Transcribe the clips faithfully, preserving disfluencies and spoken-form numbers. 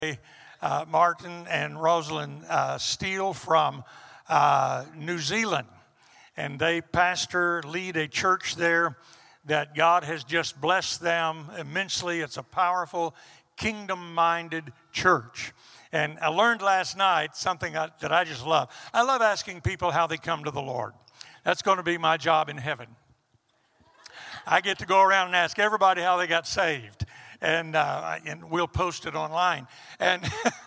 Uh, Martin and Rosalind uh, Steele from uh, New Zealand, and they pastor, lead a church there that God has just blessed them immensely. It's a powerful, kingdom-minded church. And I learned last night something I, that I just love. I love asking people how they come to the Lord. That's going to be my job in heaven. I get to go around and ask everybody how they got saved. And uh, and we'll post it online. And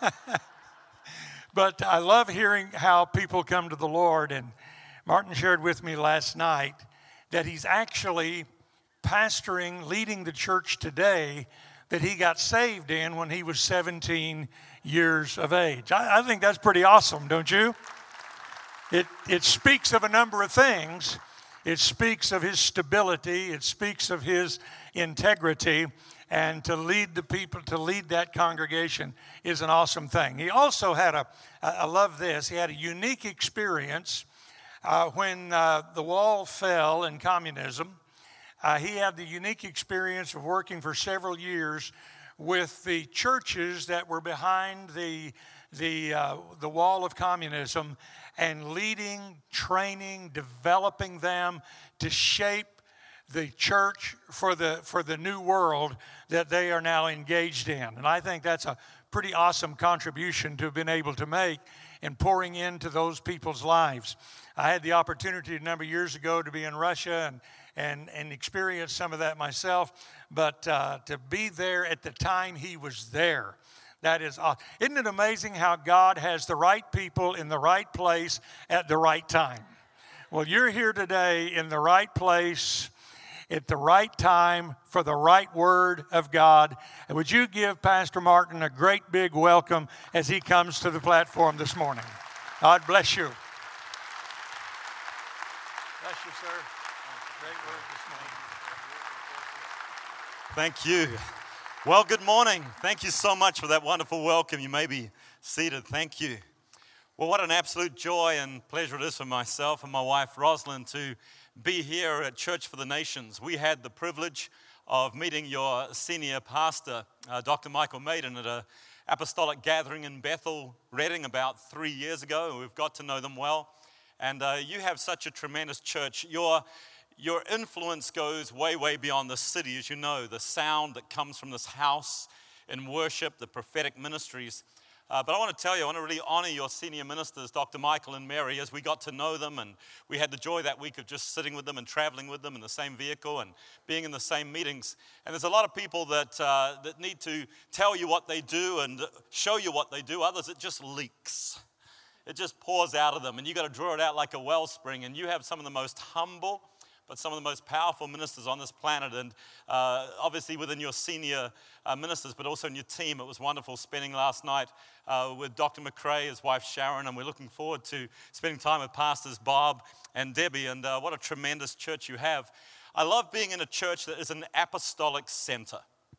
but I love hearing how people come to the Lord. And Martin shared with me last night that he's actually pastoring, leading the church today that he got saved in when he was seventeen years of age. I, I think that's pretty awesome, don't you? It it speaks of a number of things. It speaks of his stability. It speaks of his integrity. And to lead the people, to lead that congregation is an awesome thing. He also had a, I love this, he had a unique experience uh, when uh, the wall fell in communism. Uh, he had the unique experience of working for several years with the churches that were behind the, the, uh, the wall of communism and leading, training, developing them to shape the church for the for the new world that they are now engaged in. And I think that's a pretty awesome contribution to have been able to make in pouring into those people's lives. I had the opportunity a number of years ago to be in Russia and and, and experience some of that myself, but uh, to be there at the time he was there, that is awesome. Isn't it amazing how God has the right people in the right place at the right time? Well, you're here today in the right place at the right time for the right word of God. And would you give Pastor Martin a great big welcome as he comes to the platform this morning? God bless you. Bless you, sir. Great word this morning. Thank you. Well, good morning. Thank you so much for that wonderful welcome. You may be seated. Thank you. Well, what an absolute joy and pleasure it is for myself and my wife, Rosalind, to be here at Church for the Nations. We had the privilege of meeting your senior pastor, uh, Doctor Michael Maiden, at an apostolic gathering in Bethel, Redding, about three years ago. We've got to know them well. And uh, you have such a tremendous church. Your, your influence goes way, way beyond the city, as you know. The sound that comes from this house in worship, the prophetic ministries. Uh, but I want to tell you, I want to really honor your senior ministers, Doctor Michael and Mary, as we got to know them, and we had the joy that week of just sitting with them and traveling with them in the same vehicle and being in the same meetings. And there's a lot of people that uh, that need to tell you what they do and show you what they do. Others, it just leaks. It just pours out of them, and you got to draw it out like a wellspring. And you have some of the most humble, but some of the most powerful ministers on this planet, and uh, obviously within your senior uh, ministers, but also in your team. It was wonderful spending last night uh, with Doctor McRae, his wife Sharon, and we're looking forward to spending time with Pastors Bob and Debbie, and uh, what a tremendous church you have. I love being in a church that is an apostolic center,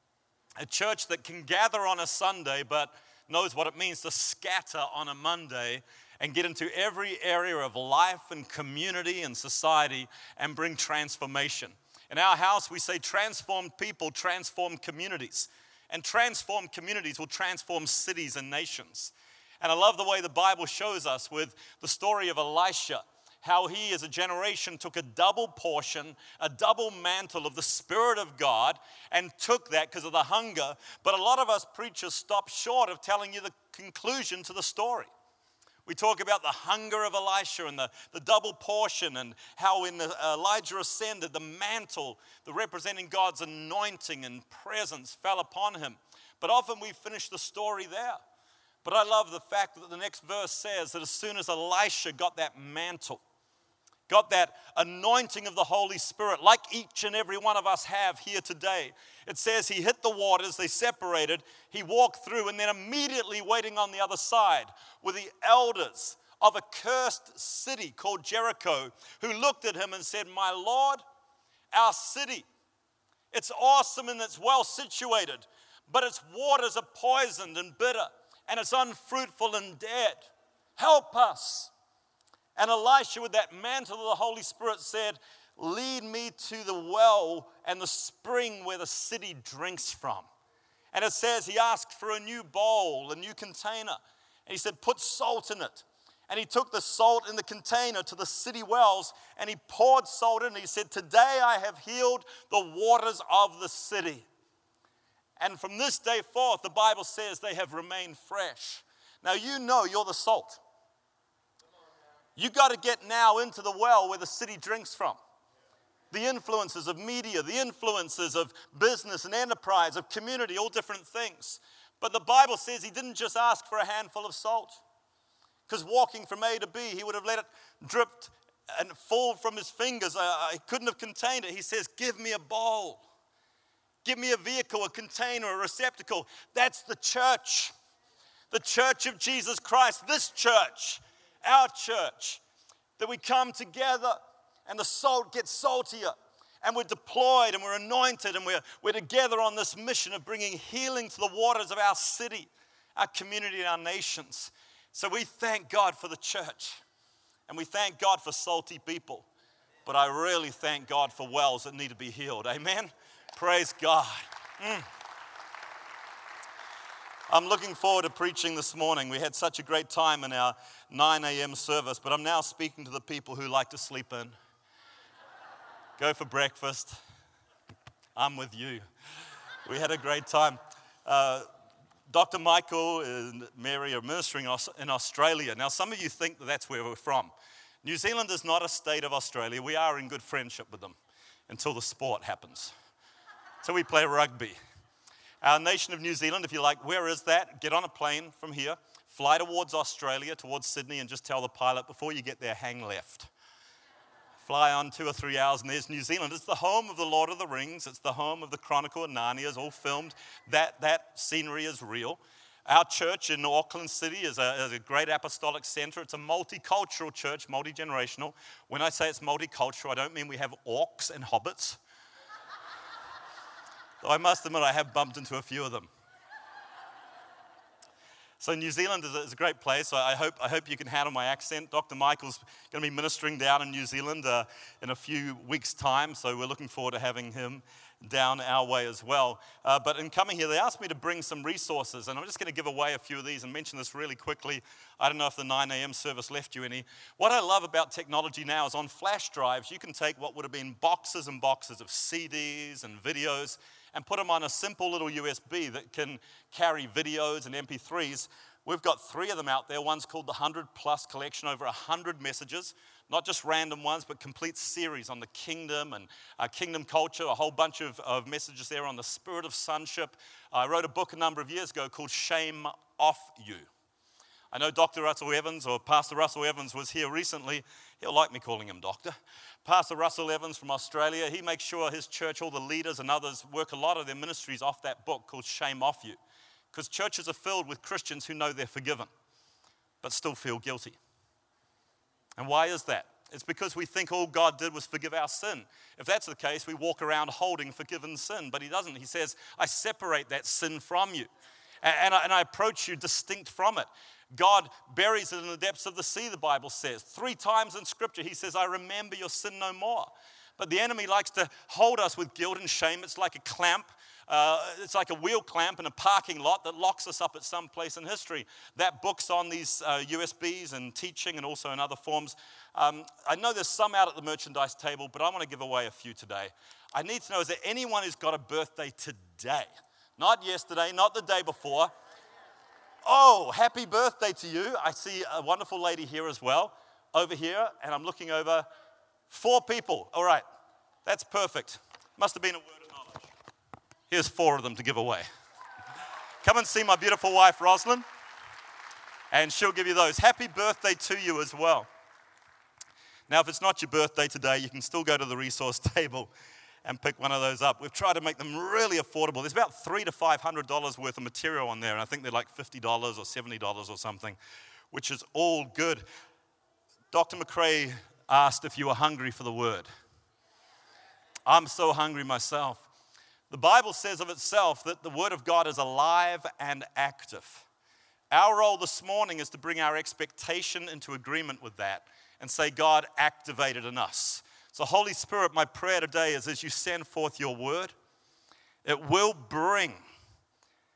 a church that can gather on a Sunday, but knows what it means to scatter on a Monday and get into every area of life and community and society and bring transformation. In our house, we say transformed people transform communities. And transformed communities will transform cities and nations. And I love the way the Bible shows us with the story of Elisha, how he as a generation took a double portion, a double mantle of the Spirit of God and took that because of the hunger. But a lot of us preachers stop short of telling you the conclusion to the story. We talk about the hunger of Elisha and the, the double portion and how when the, uh, Elijah ascended, the mantle, the representing God's anointing and presence fell upon him. But often we finish the story there. But I love the fact that the next verse says that as soon as Elisha got that mantle, got that anointing of the Holy Spirit, like each and every one of us have here today. It says he hit the waters, they separated, he walked through, and then immediately waiting on the other side were the elders of a cursed city called Jericho, who looked at him and said, "My Lord, our city, it's awesome and it's well situated, but its waters are poisoned and bitter, and it's unfruitful and dead. Help us." And Elisha, with that mantle of the Holy Spirit, said, "Lead me to the well and the spring where the city drinks from." And it says he asked for a new bowl, a new container. And he said, put salt in it. And he took the salt in the container to the city wells and he poured salt in. And he said, today I have healed the waters of the city. And from this day forth, the Bible says they have remained fresh. Now you know you're the salt. You got to get now into the well where the city drinks from. The influences of media, the influences of business and enterprise, of community, all different things. But the Bible says he didn't just ask for a handful of salt. Because walking from A to B, he would have let it drip and fall from his fingers. Uh, he couldn't have contained it. He says, give me a bowl. Give me a vehicle, a container, a receptacle. That's the church. The church of Jesus Christ. This church. Our church. That we come together and the salt gets saltier. And we're deployed and we're anointed and we're, we're together on this mission of bringing healing to the waters of our city, our community, and our nations. So we thank God for the church, and we thank God for salty people, but I really thank God for wells that need to be healed. Amen? Praise God. Mm. I'm looking forward to preaching this morning. We had such a great time in our nine a.m. service, but I'm now speaking to the people who like to sleep in. Go for breakfast. I'm with you. We had a great time. Uh, Doctor Michael and Mary are ministering in Australia. Now, some of you think that that's where we're from. New Zealand is not a state of Australia. We are in good friendship with them until the sport happens. So we play rugby. Our nation of New Zealand, if you're like, where is that? Get on a plane from here, fly towards Australia, towards Sydney, and just tell the pilot, before you get there, hang left. Fly on two or three hours, and there's New Zealand. It's the home of the Lord of the Rings. It's the home of the Chronicle of Narnia. It's all filmed. That, that scenery is real. Our church in Auckland City is a, is a great apostolic center. It's a multicultural church, multi-generational. When I say it's multicultural, I don't mean we have orcs and hobbits. Though I must admit I have bumped into a few of them. So New Zealand is a, is a great place. I hope, I hope you can handle my accent. Doctor Michael's going to be ministering down in New Zealand uh, in a few weeks' time, so we're looking forward to having him down our way as well. Uh, but in coming here, they asked me to bring some resources, and I'm just going to give away a few of these and mention this really quickly. I don't know if the nine a.m. service left you any. What I love about technology now is on flash drives, you can take what would have been boxes and boxes of C Ds and videos and put them on a simple little U S B that can carry videos and M P threes. We've got three of them out there. One's called the one hundred plus collection, over one hundred messages, not just random ones, but complete series on the kingdom and uh, kingdom culture, a whole bunch of, of messages there on the spirit of sonship. I wrote a book a number of years ago called Shame Off You. I know Doctor Russell Evans, or Pastor Russell Evans, was here recently. He'll like me calling him doctor. Pastor Russell Evans from Australia, he makes sure his church, all the leaders and others, work a lot of their ministries off that book called Shame Off You. Because churches are filled with Christians who know they're forgiven, but still feel guilty. And why is that? It's because we think all God did was forgive our sin. If that's the case, we walk around holding forgiven sin, but he doesn't. He says, I separate that sin from you, and I, and I approach you distinct from it. God buries it in the depths of the sea, the Bible says. Three times in Scripture, he says, I remember your sin no more. But the enemy likes to hold us with guilt and shame. It's like a clamp. Uh, it's like a wheel clamp in a parking lot that locks us up at some place in history. That book's on these uh, U S Bs and teaching and also in other forms. Um, I know there's some out at the merchandise table, but I want to give away a few today. I need to know, is there anyone who's got a birthday today? Not yesterday, not the day before. Oh, happy birthday to you. I see a wonderful lady here as well, over here, and I'm looking over four people. All right, that's perfect. Must have been a word of knowledge. Here's four of them to give away. Come and see my beautiful wife, Rosalind, and she'll give you those. Happy birthday to you as well. Now, if it's not your birthday today, you can still go to the resource table and pick one of those up. We've tried to make them really affordable. There's about three to five hundred dollars worth of material on there, and I think they're like fifty dollars or seventy dollars or something, which is all good. Doctor McRae asked if you were hungry for the word. I'm so hungry myself. The Bible says of itself that the word of God is alive and active. Our role this morning is to bring our expectation into agreement with that and say, God activated in us. So Holy Spirit, my prayer today is as you send forth your word, it will bring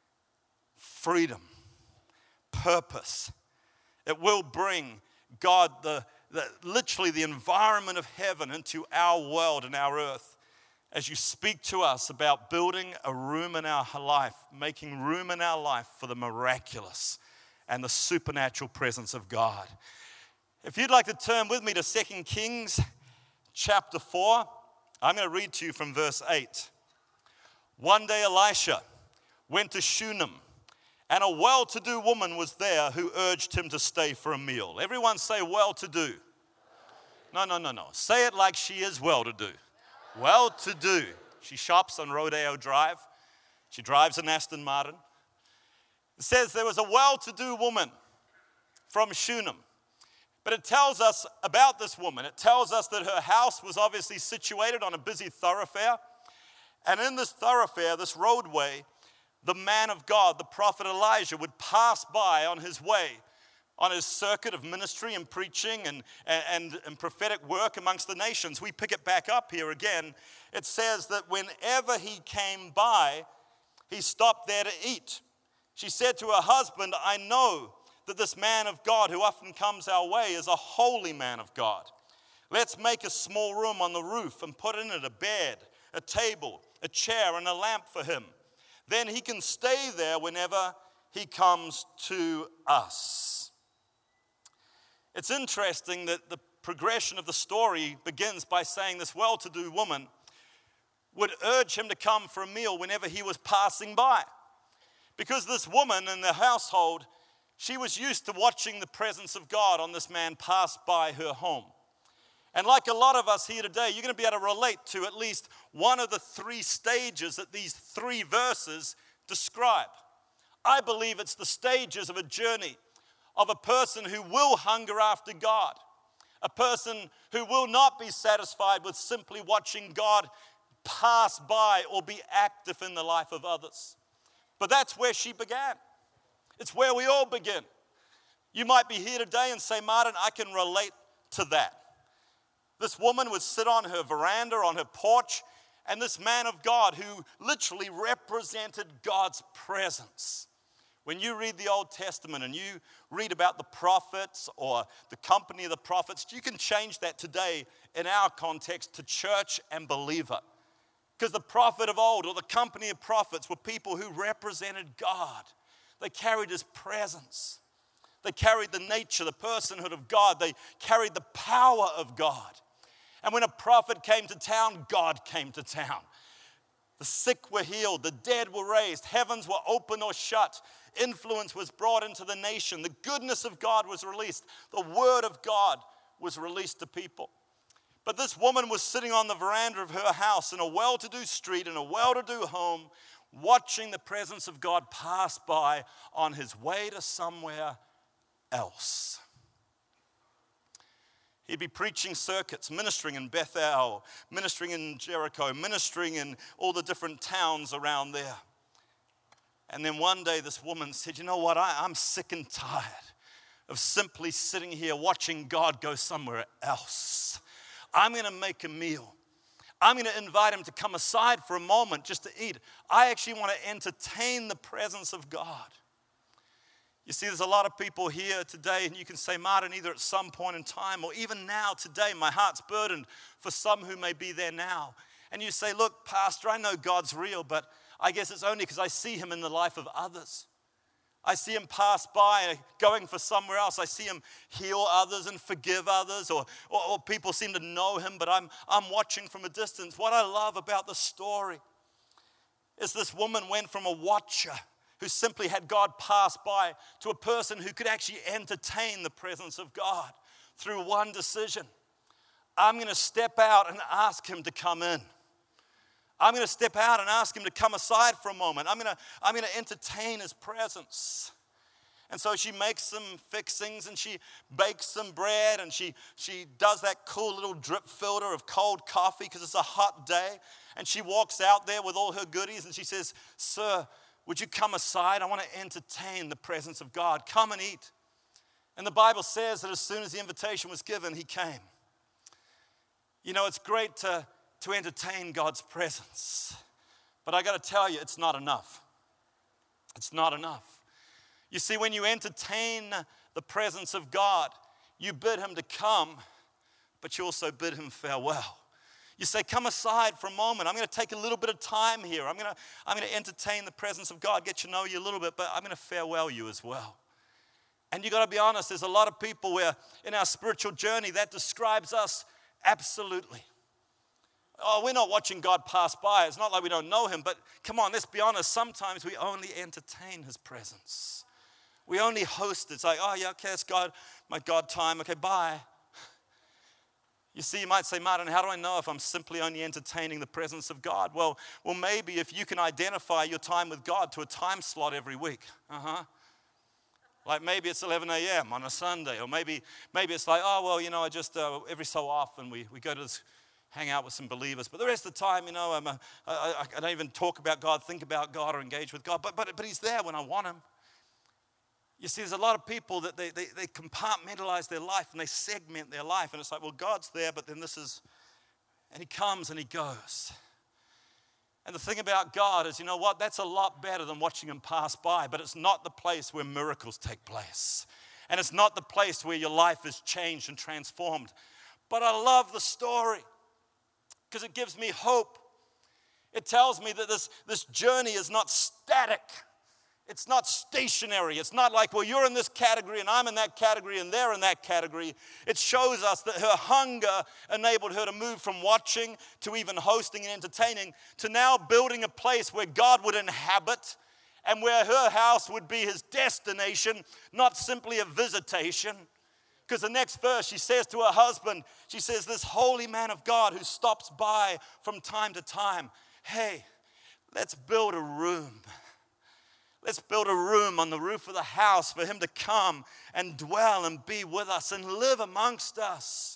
freedom, purpose. It will bring God, the, the literally the environment of heaven into our world and our earth. As you speak to us about building a room in our life, making room in our life for the miraculous and the supernatural presence of God. If you'd like to turn with me to Second Kings chapter four, I'm going to read to you from verse eight. One day Elisha went to Shunem, and a well-to-do woman was there who urged him to stay for a meal. Everyone say well-to-do. No, no, no, no. Say it like she is well-to-do. Well-to-do. She shops on Rodeo Drive. She drives an Aston Martin. It says there was a well-to-do woman from Shunem. But it tells us about this woman. It tells us that her house was obviously situated on a busy thoroughfare. And in this thoroughfare, this roadway, the man of God, the prophet Elijah, would pass by on his way, on his circuit of ministry and preaching and, and, and prophetic work amongst the nations. We pick it back up here again. It says that whenever he came by, he stopped there to eat. She said to her husband, I know that this man of God who often comes our way is a holy man of God. Let's make a small room on the roof and put in it a bed, a table, a chair, and a lamp for him. Then he can stay there whenever he comes to us. It's interesting that the progression of the story begins by saying this well-to-do woman would urge him to come for a meal whenever he was passing by. Because this woman in the household, she was used to watching the presence of God on this man pass by her home. And like a lot of us here today, you're going to be able to relate to at least one of the three stages that these three verses describe. I believe it's the stages of a journey of a person who will hunger after God, a person who will not be satisfied with simply watching God pass by or be active in the life of others. But that's where she began. It's where we all begin. You might be here today and say, Martin, I can relate to that. This woman would sit on her veranda, on her porch, and this man of God who literally represented God's presence. When you read the Old Testament and you read about the prophets or the company of the prophets, you can change that today in our context to church and believer. Because the prophet of old or the company of prophets were people who represented God. They carried his presence. They carried the nature, the personhood of God. They carried the power of God. And when a prophet came to town, God came to town. The sick were healed, the dead were raised, heavens were open or shut, influence was brought into the nation, the goodness of God was released, the word of God was released to people. But this woman was sitting on the veranda of her house in a well-to-do street, in a well-to-do home, watching the presence of God pass by on his way to somewhere else. He'd be preaching circuits, ministering in Bethel, ministering in Jericho, ministering in all the different towns around there. And then one day this woman said, you know what, I, I'm sick and tired of simply sitting here watching God go somewhere else. I'm going to make a meal. I'm going to invite him to come aside for a moment just to eat. I actually want to entertain the presence of God. You see, there's a lot of people here today, and you can say, Martin, either at some point in time or even now today, my heart's burdened for some who may be there now. And you say, look, Pastor, I know God's real, but I guess it's only because I see him in the life of others. I see him pass by going for somewhere else. I see him heal others and forgive others, or, or, or people seem to know him, but I'm, I'm watching from a distance. What I love about the story is this woman went from a watcher who simply had God pass by to a person who could actually entertain the presence of God through one decision. I'm going to step out and ask him to come in. I'm going to step out and ask him to come aside for a moment. I'm going to, I'm going to entertain his presence. And so she makes some fixings and she bakes some bread and she, she does that cool little drip filter of cold coffee because it's a hot day. And she walks out there with all her goodies and she says, sir, would you come aside? I want to entertain the presence of God. Come and eat. And the Bible says that as soon as the invitation was given, he came. You know, it's great to, to entertain God's presence. But I got to tell you, it's not enough. It's not enough. You see, when you entertain the presence of God, you bid him to come, but you also bid him farewell. You say, come aside for a moment. I'm going to take a little bit of time here. I'm going to, I'm going to entertain the presence of God, get to know you a little bit, but I'm going to farewell you as well. And you got to be honest, there's a lot of people where in our spiritual journey that describes us absolutely. Oh, we're not watching God pass by. It's not like we don't know him, but come on, let's be honest. Sometimes we only entertain his presence. We only host it. It's like, oh yeah, okay, it's God, my God time. Okay, bye. You see, you might say, Martin, how do I know if I'm simply only entertaining the presence of God? Well, well, maybe if you can identify your time with God to a time slot every week. Uh-huh. Like maybe it's eleven a.m. on a Sunday, or maybe maybe it's like, oh, well, you know, I just, uh, every so often we, we go to this, hang out with some believers. But the rest of the time, you know, I'm a, I, I don't even talk about God, think about God, or engage with God. But, but, but he's there when I want him. You see, there's a lot of people that they, they, they compartmentalize their life and they segment their life. And it's like, well, God's there, but then this is, and he comes and he goes. And the thing about God is, you know what? That's a lot better than watching him pass by, but it's not the place where miracles take place. And it's not the place where your life is changed and transformed. But I love the story because it gives me hope. It tells me that this, this journey is not static. It's not stationary. It's not like, well, you're in this category and I'm in that category and they're in that category. It shows us that her hunger enabled her to move from watching to even hosting and entertaining to now building a place where God would inhabit and where her house would be his destination, not simply a visitation. Because the next verse, she says to her husband, she says, this holy man of God who stops by from time to time, hey, let's build a room. Let's build a room on the roof of the house for him to come and dwell and be with us and live amongst us.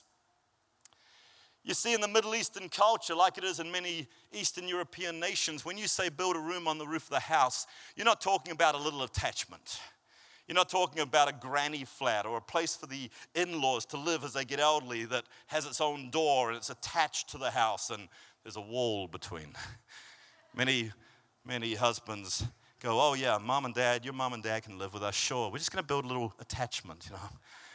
You see, in the Middle Eastern culture, like it is in many Eastern European nations, when you say build a room on the roof of the house, you're not talking about a little attachment. You're not talking about a granny flat or a place for the in-laws to live as they get elderly that has its own door and it's attached to the house and there's a wall between. Many, many husbands go, oh yeah, mom and dad, your mom and dad can live with us, sure. We're just going to build a little attachment, you know.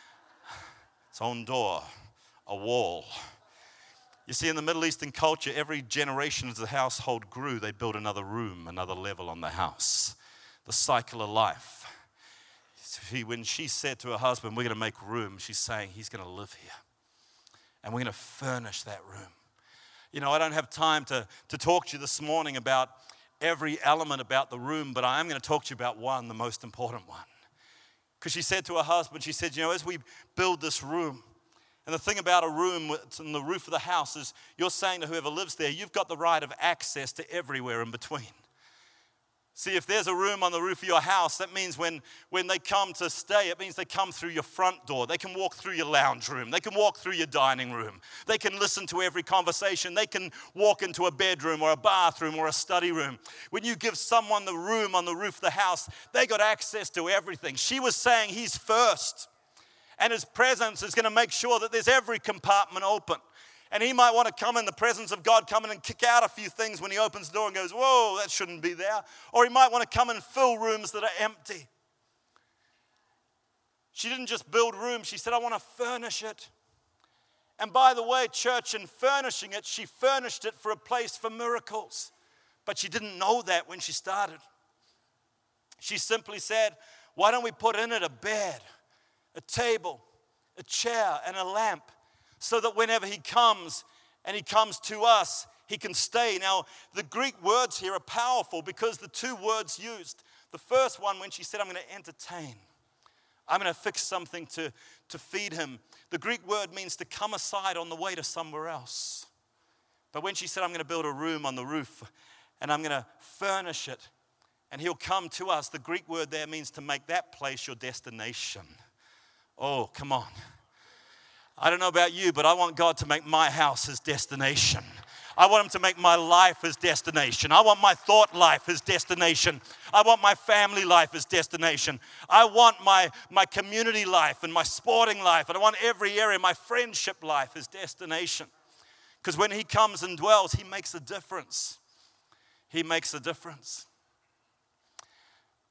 Its own door, a wall. You see, in the Middle Eastern culture, every generation as the household grew, they built another room, another level on the house. The cycle of life. See, when she said to her husband, we're going to make room, she's saying he's going to live here. And we're going to furnish that room. You know, I don't have time to, to talk to you this morning about every element about the room, but I am going to talk to you about one, the most important one. Because she said to her husband, she said, you know, as we build this room, and the thing about a room that's on the roof of the house is you're saying to whoever lives there, you've got the right of access to everywhere in between. See, if there's a room on the roof of your house, that means when, when they come to stay, it means they come through your front door. They can walk through your lounge room. They can walk through your dining room. They can listen to every conversation. They can walk into a bedroom or a bathroom or a study room. When you give someone the room on the roof of the house, they got access to everything. She was saying he's first, and his presence is going to make sure that there's every compartment open. And he might want to come in the presence of God, come in and kick out a few things when he opens the door and goes, whoa, that shouldn't be there. Or he might want to come and fill rooms that are empty. She didn't just build rooms, she said, I want to furnish it. And by the way, church, in furnishing it, she furnished it for a place for miracles. But she didn't know that when she started. She simply said, why don't we put in it a bed, a table, a chair, and a lamp? So that whenever he comes and he comes to us, he can stay. Now, the Greek words here are powerful because the two words used. The first one, when she said, I'm going to entertain. I'm going to fix something to, to feed him. The Greek word means to come aside on the way to somewhere else. But when she said, I'm going to build a room on the roof and I'm going to furnish it and he'll come to us, the Greek word there means to make that place your destination. Oh, come on. I don't know about you, but I want God to make my house his destination. I want him to make my life his destination. I want my thought life his destination. I want my family life his destination. I want my, my community life and my sporting life. And I want every area, my friendship life his destination. Because when he comes and dwells, he makes a difference. He makes a difference.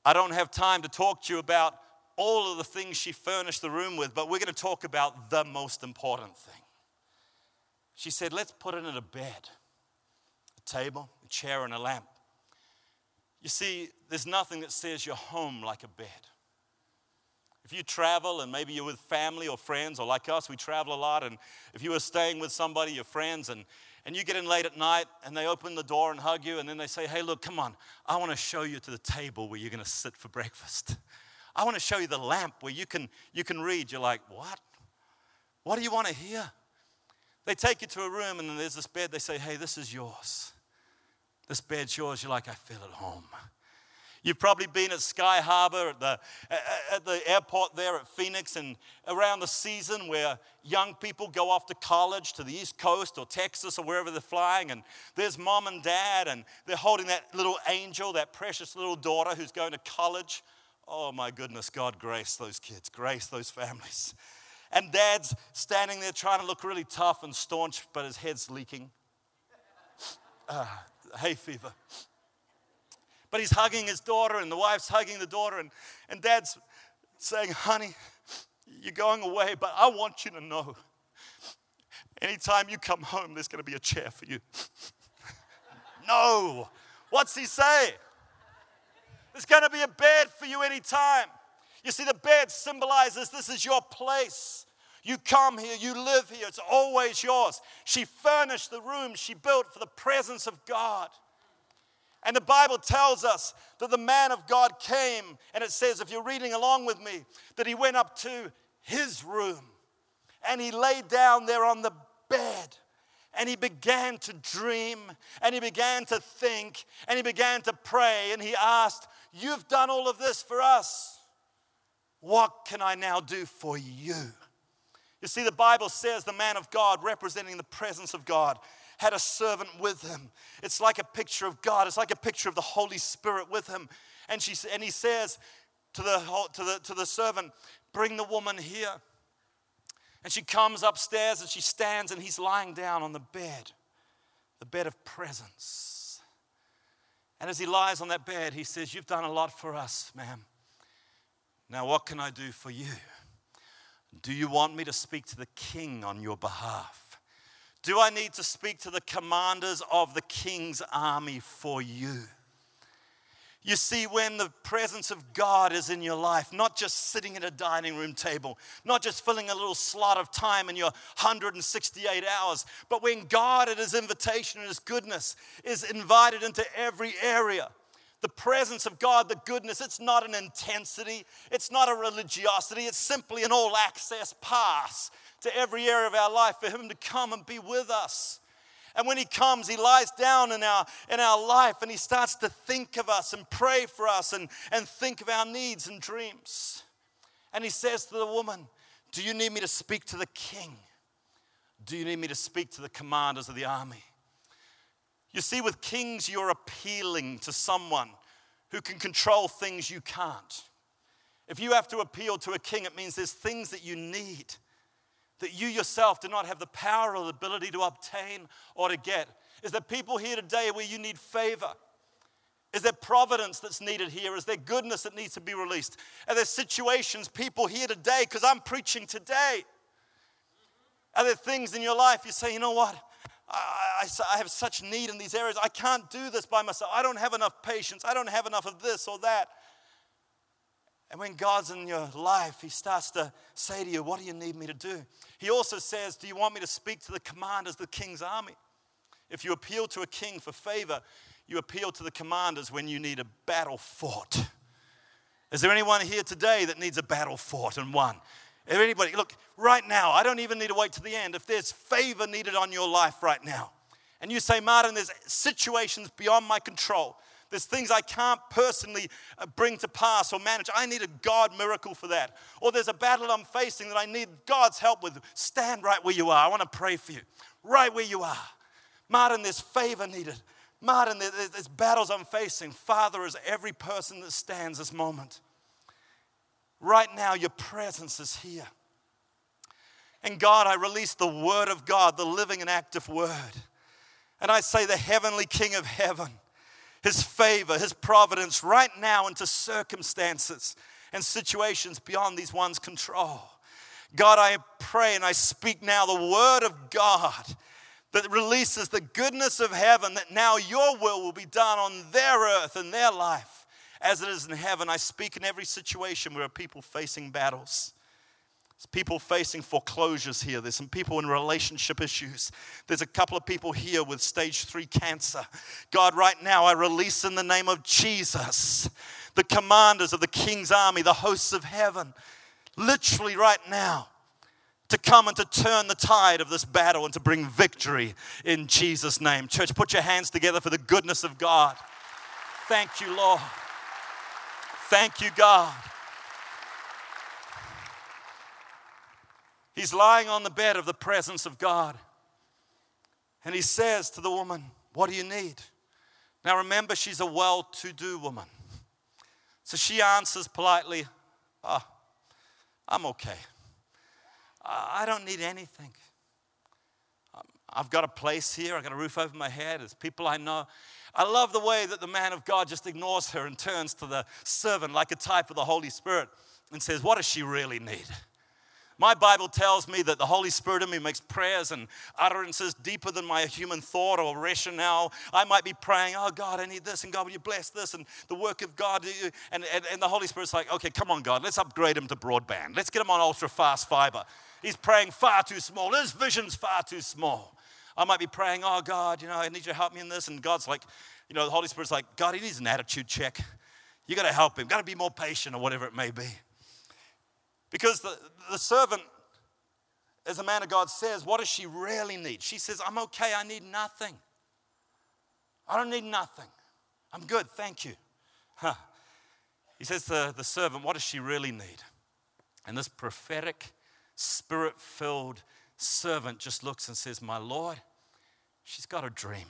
I don't have time to talk to you about all of the things she furnished the room with, but we're going to talk about the most important thing. She said, let's put it in a bed, a table, a chair, and a lamp. You see, there's nothing that says you're home like a bed. If you travel and maybe you're with family or friends, or like us, we travel a lot, and if you were staying with somebody, your friends, and, and you get in late at night and they open the door and hug you, and then they say, hey, look, come on, I want to show you to the table where you're going to sit for breakfast. I want to show you the lamp where you can, you can read. You're like, what? What do you want to hear? They take you to a room and then there's this bed. They say, hey, this is yours. This bed's yours. You're like, I feel at home. You've probably been at Sky Harbor, at the, at the airport there at Phoenix, and around the season where young people go off to college to the East Coast or Texas or wherever they're flying, and there's mom and dad, and they're holding that little angel, that precious little daughter who's going to college. Oh my goodness, God grace those kids, grace those families. And dad's standing there trying to look really tough and staunch, but his head's leaking. Uh, hay fever. But he's hugging his daughter, and the wife's hugging the daughter, and, and dad's saying, honey, you're going away, but I want you to know, anytime you come home, there's going to be a chair for you. No. What's he say? There's going to be a bed for you anytime. You see, the bed symbolizes this is your place. You come here, you live here, it's always yours. She furnished the room she built for the presence of God. And the Bible tells us that the man of God came, and it says, if you're reading along with me, that he went up to his room and he laid down there on the bed and he began to dream and he began to think and he began to pray, and he asked, you've done all of this for us. What can I now do for you? You see, the Bible says the man of God, representing the presence of God, had a servant with him. It's like a picture of God. It's like a picture of the Holy Spirit with him. And she and he says to the to the to the servant, bring the woman here. And she comes upstairs and she stands, and he's lying down on the bed, the bed of presence. And as he lies on that bed, he says, you've done a lot for us, ma'am. Now what can I do for you? Do you want me to speak to the king on your behalf? Do I need to speak to the commanders of the king's army for you? You see, when the presence of God is in your life, not just sitting at a dining room table, not just filling a little slot of time in your one hundred sixty-eight hours, but when God at his invitation and his goodness is invited into every area. The presence of God, the goodness, it's not an intensity, it's not a religiosity, it's simply an all-access pass to every area of our life for him to come and be with us. And when he comes, he lies down in our, in our life and he starts to think of us and pray for us and, and think of our needs and dreams. And he says to the woman, do you need me to speak to the king? Do you need me to speak to the commanders of the army? You see, with kings, you're appealing to someone who can control things you can't. If you have to appeal to a king, it means there's things that you need that you yourself do not have the power or the ability to obtain or to get. Is there people here today where you need favor? Is there providence that's needed here? Is there goodness that needs to be released? Are there situations, people here today, because I'm preaching today? Are there things in your life you say, you know what? I, I, I have such need in these areas. I can't do this by myself. I don't have enough patience. I don't have enough of this or that. And when God's in your life, he starts to say to you, what do you need me to do? He also says, do you want me to speak to the commanders of the king's army? If you appeal to a king for favor, you appeal to the commanders when you need a battle fought. Is there anyone here today that needs a battle fought and won? Is there anybody? Look, right now, I don't even need to wait to the end. If there's favor needed on your life right now, and you say, Martin, there's situations beyond my control. There's things I can't personally bring to pass or manage. I need a God miracle for that. Or there's a battle I'm facing that I need God's help with. Stand right where you are. I want to pray for you. Right where you are. Martin, there's favor needed. Martin, there's battles I'm facing. Father, is every person that stands this moment. Right now, your presence is here. And God, I release the word of God, the living and active word. And I say, the heavenly King of heaven, His favor, His providence right now into circumstances and situations beyond these one's control. God, I pray and I speak now the word of God that releases the goodness of heaven, that now your will will be done on their earth and their life as it is in heaven. I speak in every situation where people facing battles. There's people facing foreclosures here. There's some people in relationship issues. There's a couple of people here with stage three cancer. God, right now I release in the name of Jesus the commanders of the King's army, the hosts of heaven, literally right now, to come and to turn the tide of this battle and to bring victory in Jesus' name. Church, put your hands together for the goodness of God. Thank you, Lord. Thank you, God. He's lying on the bed of the presence of God. And he says to the woman, what do you need? Now remember, she's a well-to-do woman. So she answers politely, oh, I'm okay. I don't need anything. I've got a place here. I've got a roof over my head. There's people I know. I love the way that the man of God just ignores her and turns to the servant like a type of the Holy Spirit and says, what does she really need? My Bible tells me that the Holy Spirit in me makes prayers and utterances deeper than my human thought or rationale. I might be praying, oh God, I need this, and God, will you bless this, and the work of God. And, and, and the Holy Spirit's like, okay, come on, God, let's upgrade him to broadband. Let's get him on ultra-fast fiber. He's praying far too small. His vision's far too small. I might be praying, oh God, you know, I need you to help me in this. And God's like, you know, the Holy Spirit's like, God, he needs an attitude check. You got to help him. Got to be more patient or whatever it may be. Because the, the servant, as a man of God says, what does she really need? She says, I'm okay, I need nothing. I don't need nothing. I'm good, thank you. Huh. He says to the servant, what does she really need? And this prophetic, spirit-filled servant just looks and says, my Lord, she's got a dream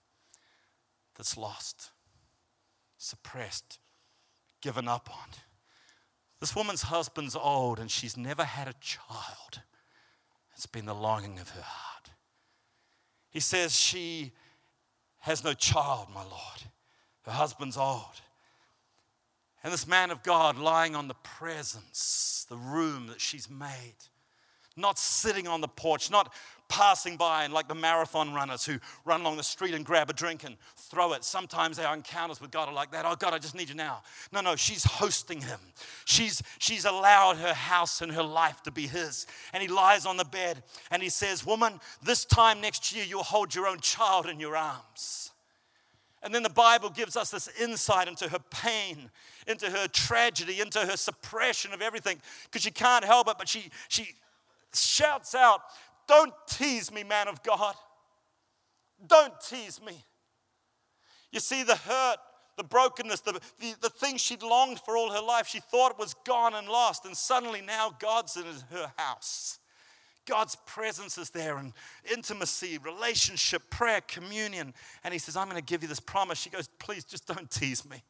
that's lost, suppressed, given up on. This woman's husband's old and she's never had a child. It's been the longing of her heart. He says she has no child, my Lord. Her husband's old. And this man of God lying on the presence, the room that she's made, not sitting on the porch, not passing by and like the marathon runners who run along the street and grab a drink and throw it. Sometimes our encounters with God are like that. Oh God, I just need you now. No, no, she's hosting him. She's, she's allowed her house and her life to be his. And he lies on the bed and he says, woman, this time next year you'll hold your own child in your arms. And then the Bible gives us this insight into her pain, into her tragedy, into her suppression of everything, because she can't help it, but she, she shouts out, don't tease me, man of God. Don't tease me. You see, the hurt, the brokenness, the, the, the thing she'd longed for all her life, she thought was gone and lost, and suddenly now God's in her house. God's presence is there, and intimacy, relationship, prayer, communion. And he says, I'm going to give you this promise. She goes, please, just don't tease me.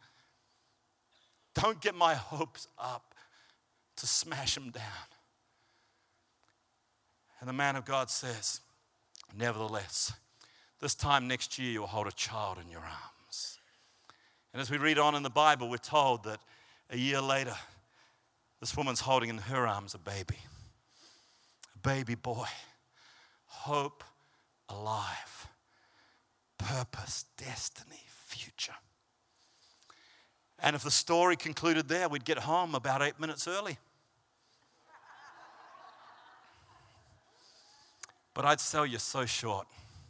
Don't get my hopes up to smash them down. And the man of God says, nevertheless, this time next year you'll hold a child in your arms. And as we read on in the Bible, we're told that a year later, this woman's holding in her arms a baby. A baby boy. Hope, alive. Purpose, destiny, future. And if the story concluded there, we'd get home about eight minutes early. But I'd sell you so short.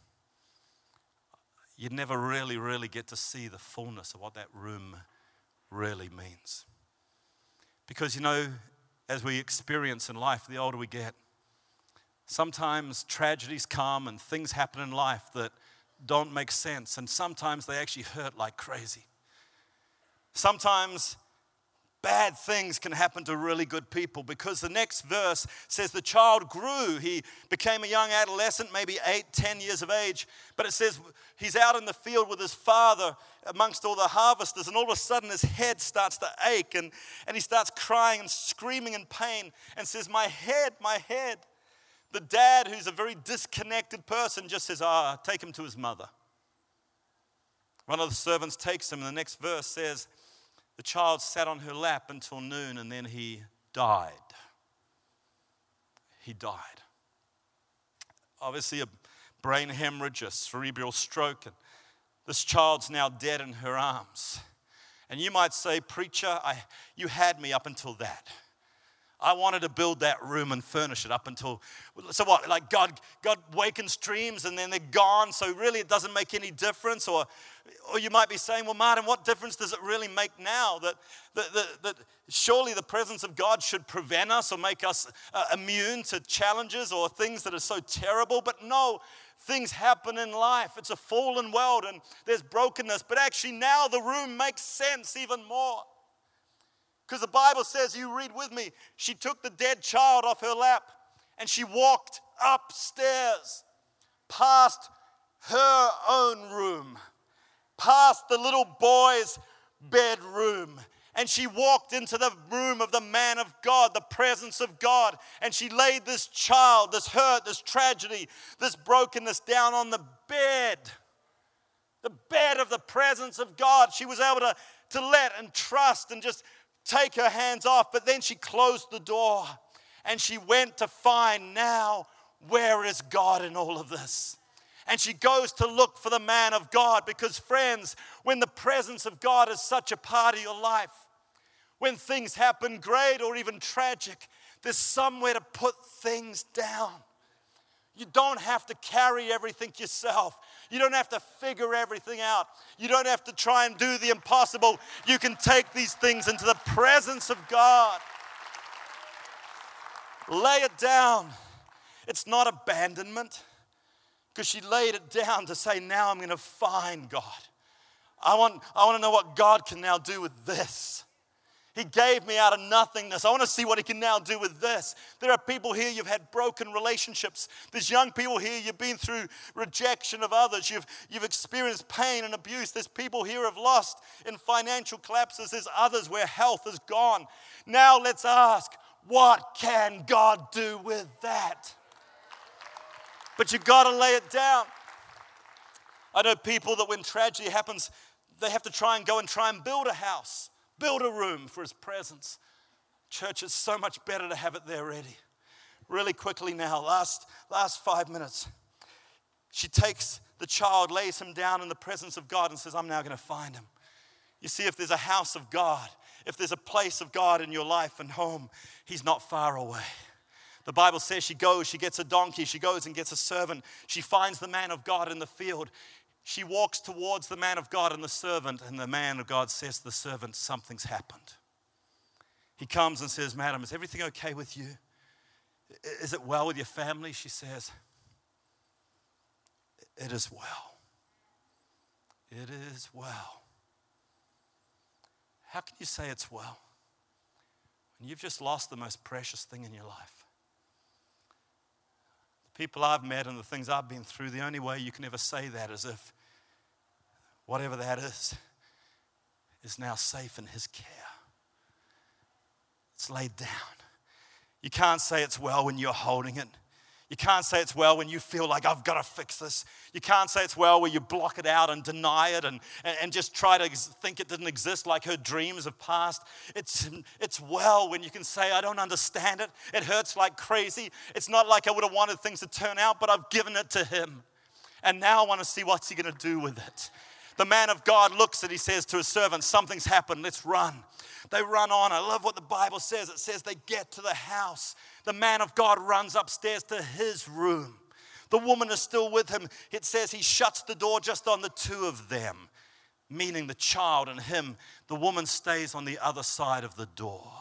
You'd never really, really get to see the fullness of what that room really means. Because, you know, as we experience in life, the older we get, sometimes tragedies come and things happen in life that don't make sense. And sometimes they actually hurt like crazy. Sometimes bad things can happen to really good people, because the next verse says the child grew. He became a young adolescent, maybe eight, ten years of age. But it says he's out in the field with his father amongst all the harvesters, and all of a sudden his head starts to ache, and, and he starts crying and screaming in pain and says, my head, my head. The dad, who's a very disconnected person, just says, ah, take him to his mother. One of the servants takes him, and the next verse says, the child sat on her lap until noon, and then he died. He died. Obviously a brain hemorrhage, a cerebral stroke, and this child's now dead in her arms. And you might say, preacher, I, you had me up until that. I wanted to build that room and furnish it up until, so what, like God, God wakens dreams and then they're gone, so really it doesn't make any difference? Or, or you might be saying, well, Martin, what difference does it really make now? That, that, that, that surely the presence of God should prevent us or make us uh, immune to challenges or things that are so terrible. But no, things happen in life. It's a fallen world and there's brokenness. But actually now the room makes sense even more. Because the Bible says, you read with me, she took the dead child off her lap and she walked upstairs past her own room, past the little boy's bedroom. And she walked into the room of the man of God, the presence of God. And she laid this child, this hurt, this tragedy, this brokenness down on the bed. The bed of the presence of God. She was able to, to let and trust and just take her hands off. But then she closed the door and she went to find, now, where is God in all of this? And she goes to look for the man of God, because friends, when the presence of God is such a part of your life, when things happen great or even tragic, there's somewhere to put things down. You don't have to carry everything yourself. You don't have to figure everything out. You don't have to try and do the impossible. You can take these things into the presence of God. Lay it down. It's not abandonment, because she laid it down to say, now I'm going to find God. I want, I want to know what God can now do with this. He gave me out of nothingness. I want to see what he can now do with this. There are people here, you've had broken relationships. There's young people here, you've been through rejection of others. You've, you've experienced pain and abuse. There's people here who have lost in financial collapses. There's others where health is gone. Now let's ask, what can God do with that? But you've got to lay it down. I know people that when tragedy happens, they have to try and go and try and build a house. Build a room for his presence. Church, it's so much better to have it there ready. Really quickly now, last, last five minutes. She takes the child, lays him down in the presence of God and says, I'm now going to find him. You see, if there's a house of God, if there's a place of God in your life and home, he's not far away. The Bible says she goes, she gets a donkey, she goes and gets a servant. She finds the man of God in the field. She walks towards the man of God and the servant, and the man of God says to the servant, something's happened. He comes and says, Madam, is everything okay with you? Is it well with your family? She says, it is well. It is well. How can you say it's well when you've just lost the most precious thing in your life? The people I've met and the things I've been through, the only way you can ever say that is if whatever that is, is now safe in his care. It's laid down. You can't say it's well when you're holding it. You can't say it's well when you feel like I've got to fix this. You can't say it's well where you block it out and deny it and, and, and just try to think it didn't exist like her dreams have passed. It's, it's well when you can say, I don't understand it. It hurts like crazy. It's not like I would have wanted things to turn out, but I've given it to him. And now I want to see what's he going to do with it. The man of God looks and he says to his servant, something's happened, let's run. They run on. I love what the Bible says. It says they get to the house. The man of God runs upstairs to his room. The woman is still with him. It says he shuts the door just on the two of them, meaning the child and him. The woman stays on the other side of the door.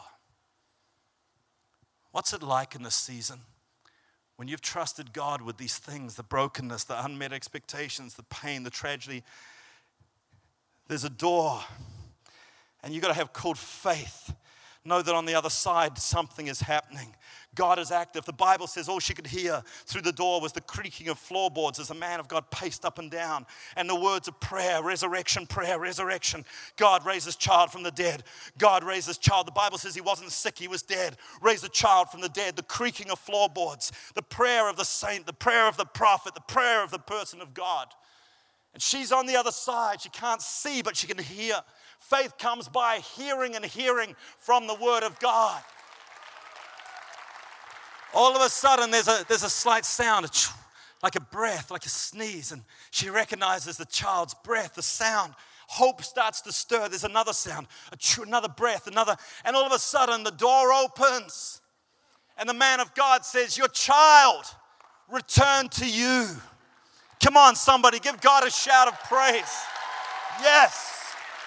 What's it like in this season when you've trusted God with these things, the brokenness, the unmet expectations, the pain, the tragedy? There's a door. And you've got to have called faith. Know that on the other side, something is happening. God is active. The Bible says all she could hear through the door was the creaking of floorboards as the man of God paced up and down. And the words of prayer, resurrection, prayer, resurrection. God raises child from the dead. God raises child. The Bible says he wasn't sick, he was dead. Raised a child from the dead. The creaking of floorboards. The prayer of the saint, the prayer of the prophet, the prayer of the person of God. And she's on the other side. She can't see, but she can hear. Faith comes by hearing and hearing from the Word of God. All of a sudden, there's a, there's a slight sound, like a breath, like a sneeze, and she recognizes the child's breath, the sound. Hope starts to stir. There's another sound, another breath, another, and all of a sudden, the door opens, and the man of God says, "Your child returned to you." Come on, somebody, give God a shout of praise. Yes.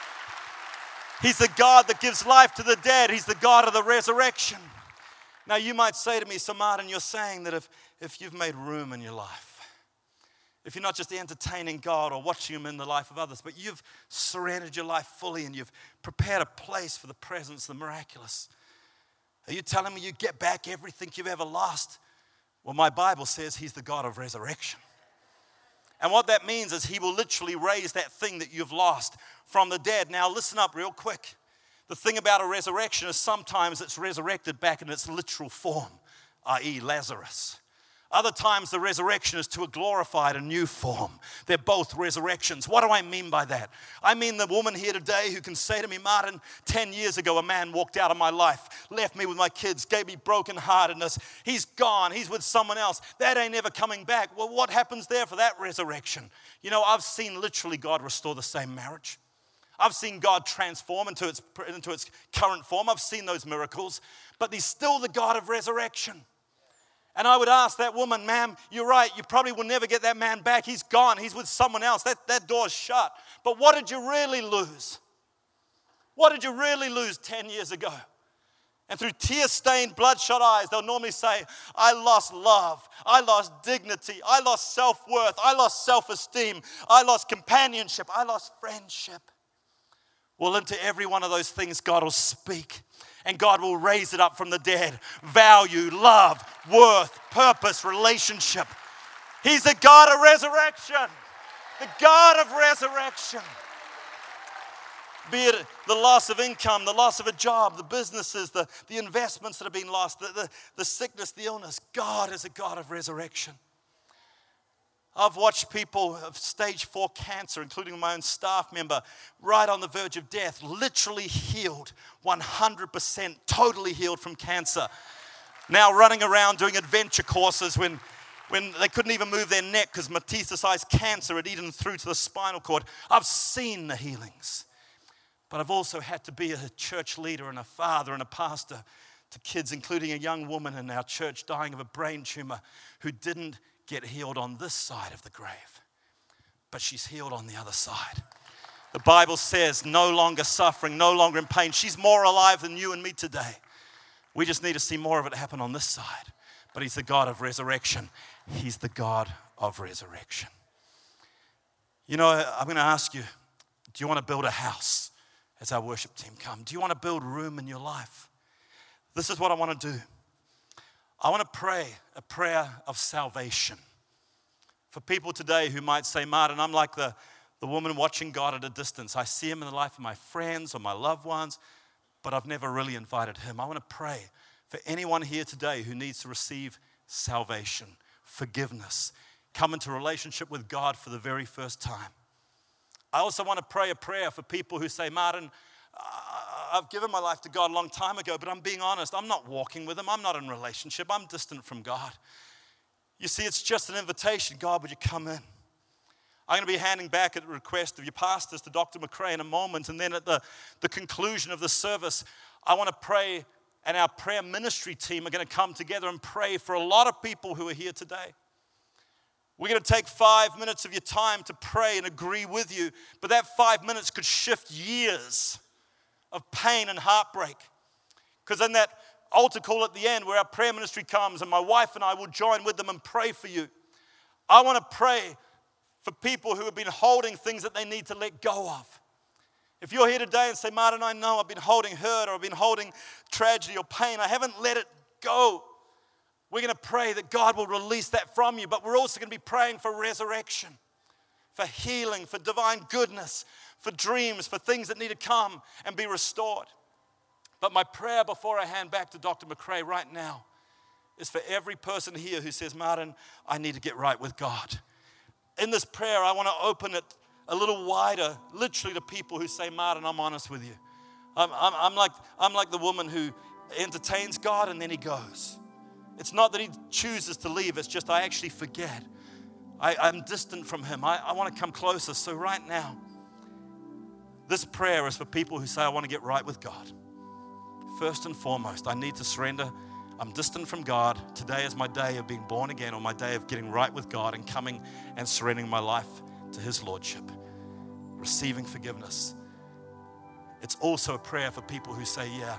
He's the God that gives life to the dead. He's the God of the resurrection. Now, you might say to me, "So Martin, you're saying that if, if you've made room in your life, if you're not just entertaining God or watching Him in the life of others, but you've surrendered your life fully and you've prepared a place for the presence of the miraculous, are you telling me you get back everything you've ever lost?" Well, my Bible says He's the God of resurrection. And what that means is He will literally raise that thing that you've lost from the dead. Now, listen up real quick. The thing about a resurrection is sometimes it's resurrected back in its literal form, that is. Lazarus. Other times the resurrection is to a glorified and new form. They're both resurrections. What do I mean by that? I mean the woman here today who can say to me, "Martin, ten years ago a man walked out of my life, left me with my kids, gave me brokenheartedness. He's gone. He's with someone else. That ain't ever coming back." Well, what happens there for that resurrection? You know, I've seen literally God restore the same marriage. I've seen God transform into its, into its current form. I've seen those miracles. But He's still the God of resurrection. And I would ask that woman, "Ma'am, you're right. You probably will never get that man back. He's gone. He's with someone else. That, that door's shut. But what did you really lose? What did you really lose ten years ago?" And through tear-stained, bloodshot eyes, they'll normally say, "I lost love. I lost dignity. I lost self-worth. I lost self-esteem. I lost companionship. I lost friendship." Well, into every one of those things, God will speak. And God will raise it up from the dead. Value, love, worth, purpose, relationship. He's the God of resurrection. The God of resurrection. Be it the loss of income, the loss of a job, the businesses, the, the investments that have been lost, the, the, the sickness, the illness. God is a God of resurrection. I've watched people of stage four cancer, including my own staff member, right on the verge of death, literally healed, one hundred percent, totally healed from cancer. Now running around doing adventure courses when, when they couldn't even move their neck because metastasized cancer had eaten through to the spinal cord. I've seen the healings. But I've also had to be a church leader and a father and a pastor to kids, including a young woman in our church dying of a brain tumor who didn't get healed on this side of the grave, but she's healed on the other side. The Bible says no longer suffering, no longer in pain. She's more alive than you and me today. We just need to see more of it happen on this side. But He's the God of resurrection. He's the God of resurrection. You know, I'm going to ask you, do you want to build a house as our worship team come? Do you want to build room in your life? This is what I want to do. I want to pray a prayer of salvation for people today who might say, "Martin, I'm like the, the woman watching God at a distance. I see Him in the life of my friends or my loved ones, but I've never really invited Him." I want to pray for anyone here today who needs to receive salvation, forgiveness, come into a relationship with God for the very first time. I also want to pray a prayer for people who say, "Martin, I've given my life to God a long time ago, but I'm being honest, I'm not walking with Him. I'm not in a relationship. I'm distant from God." You see, it's just an invitation. "God, would you come in?" I'm going to be handing back at the request of your pastors to Doctor McRae in a moment. And then at the, the conclusion of the service, I want to pray, and our prayer ministry team are going to come together and pray for a lot of people who are here today. We're going to take five minutes of your time to pray and agree with you, but that five minutes could shift years of pain and heartbreak. Because in that altar call at the end where our prayer ministry comes and my wife and I will join with them and pray for you, I want to pray for people who have been holding things that they need to let go of. If you're here today and say, "Martin, I know I've been holding hurt or I've been holding tragedy or pain, I haven't let it go," we're going to pray that God will release that from you. But we're also going to be praying for resurrection, for healing, for divine goodness, for dreams, for things that need to come and be restored. But my prayer before I hand back to Doctor McRae right now is for every person here who says, "Martin, I need to get right with God." in this prayer, I want to open it a little wider, literally to people who say, Martin, I'm honest with you. I'm, I'm, I'm, like, I'm like the woman who entertains God and then he goes. It's not that he chooses to leave, it's just I actually forget. I, I'm distant from him. I, I want to come closer. So right now, this prayer is for people who say, I want to get right with God. First and foremost, I need to surrender. I'm distant from God. Today is my day of being born again, or my day of getting right with God and coming and surrendering my life to his lordship, receiving forgiveness. It's also a prayer for people who say, yeah,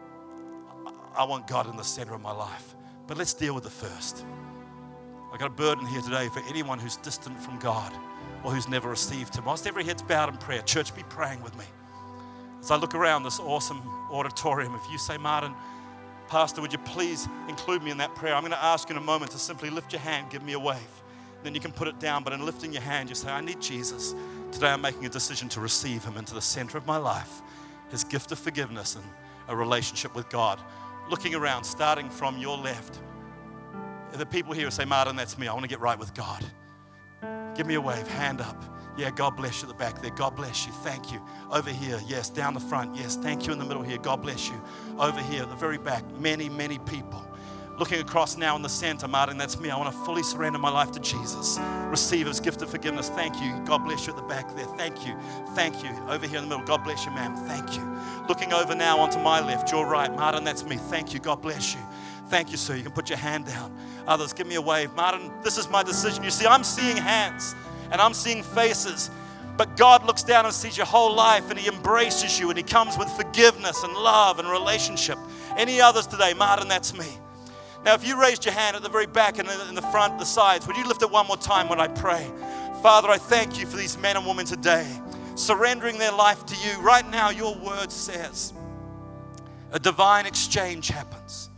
I want God in the center of my life. But let's deal with the first. I've got a burden here today for anyone who's distant from God or who's never received him. Whilst every head's bowed in prayer, church, be praying with me. As I look around this awesome auditorium, if you say, Martin, Pastor, would you please include me in that prayer? I'm going to ask you in a moment to simply lift your hand, give me a wave. Then you can put it down, but in lifting your hand, you say, I need Jesus. Today I'm making a decision to receive him into the center of my life, his gift of forgiveness and a relationship with God. Looking around, starting from your left, the people here who say, Martin, that's me. I want to get right with God. Give me a wave, hand up. Yeah, God bless you at the back there. God bless you. Thank you. Over here, yes, down the front. Yes, thank you in the middle here. God bless you. Over here, at the very back, many, many people. Looking across now in the center, Martin, that's me. I want to fully surrender my life to Jesus. Receive his gift of forgiveness. Thank you. God bless you at the back there. Thank you. Thank you. Over here in the middle, God bless you, ma'am. Thank you. Looking over now onto my left, your right. Martin, that's me. Thank you. God bless you. Thank you, sir. You can put your hand down. Others, give me a wave. Martin, this is my decision. You see, I'm seeing hands and I'm seeing faces. But God looks down and sees your whole life and he embraces you and he comes with forgiveness and love and relationship. Any others today? Martin, that's me. Now, if you raised your hand at the very back and in the front, the sides, would you lift it one more time when I pray? Father, I thank you for these men and women today, surrendering their life to you. Right now, your word says a divine exchange happens.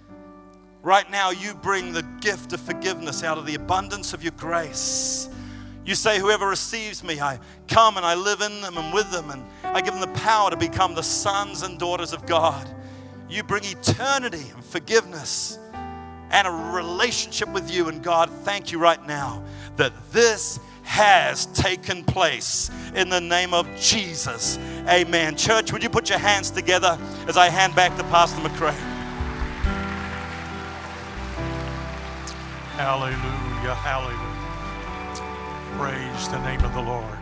Right now, you bring the gift of forgiveness out of the abundance of your grace. You say, whoever receives me, I come and I live in them and with them, and I give them the power to become the sons and daughters of God. You bring eternity and forgiveness and a relationship with you. And God, thank you right now that this has taken place in the name of Jesus. Amen. Church, would you put your hands together as I hand back to Pastor McCray? Hallelujah, hallelujah. Praise the name of the Lord.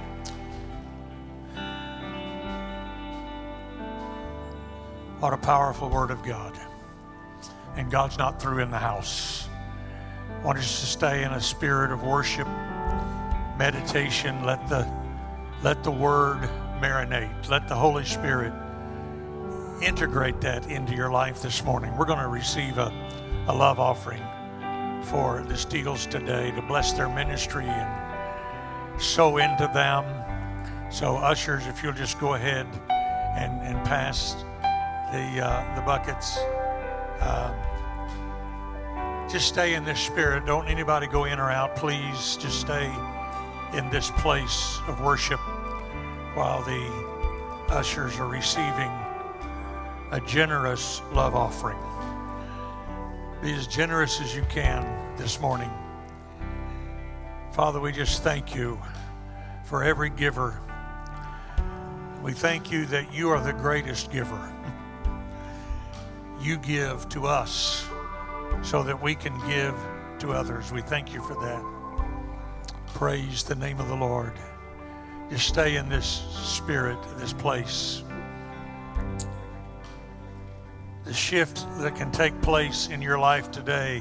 What a powerful word of God. And God's not through in the house. I want us to stay in a spirit of worship, meditation. Let the, let the word marinate. Let the Holy Spirit integrate that into your life this morning. We're going to receive a, a love offering for the Steels today to bless their ministry and sow into them. So ushers, if you'll just go ahead and, and pass the uh, the buckets. Um, just stay in this spirit. Don't anybody go in or out. Please just stay in this place of worship while the ushers are receiving a generous love offering. Be as generous as you can this morning. Father, we just thank you for every giver. We thank you that you are the greatest giver. You give to us so that we can give to others. We thank you for that. Praise the name of the Lord. Just stay in this spirit, this place. The shift that can take place in your life today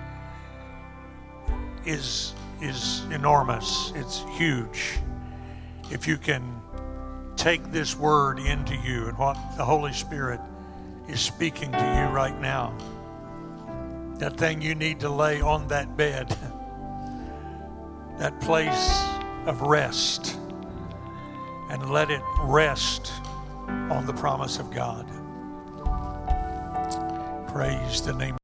is, is enormous. It's huge. If you can take this word into you and what the Holy Spirit is speaking to you right now, that thing you need to lay on that bed, that place of rest, and let it rest on the promise of God. Praise the name